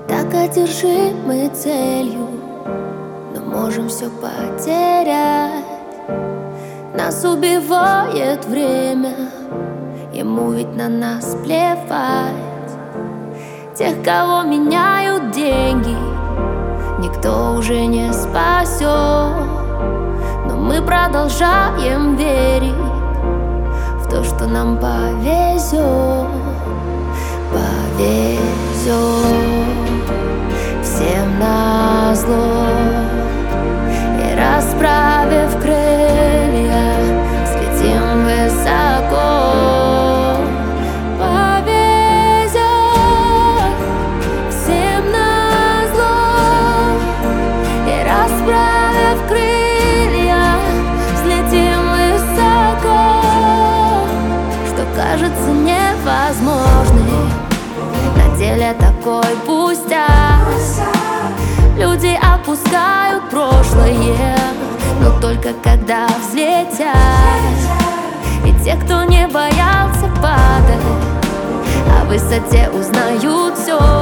Так одержимы целью, но можем все потерять. Нас убивает время, ему ведь на нас плевать. Тех, кого меняют деньги, никто уже не спасет. Но мы продолжаем верить в то, что нам повезет. Повезет всем назло. И расправив крылья, слетим высоко. Повезет всем назло. И расправив крылья, взлетим высоко. Что кажется невозможным, на деле такой пустяк. Люди опускают прошлое, но только когда взлетят. И те, кто не боялся падать, о высоте узнают все.